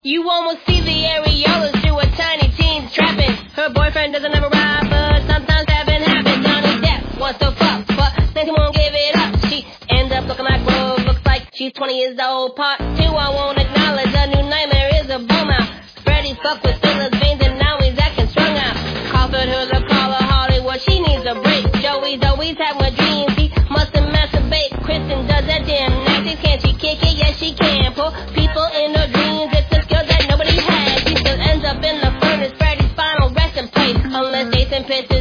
You almost see the areolas through a tiny teen's trapping. Her boyfriend doesn't ever ride, but sometimes having happens. Johnny Depp wants to fuck, but then he won't give it up. She ends up looking like Rose, looks like she's 20 years old. Part 2, I won't acknowledge a new nightmare is a bum out. Freddie fucked with Taylor's veins and now he's acting strung out. Crawford Hooker, call her Hollywood, she needs a break. Joey's always having dreams, he mustn't masturbate. Kristen does that gymnastics, can she kick it? Yes she can. Pull people in her dreams, it's a skill that nobody has. She still ends up in the furnace, Freddie's final resting place. Unless Jason pisses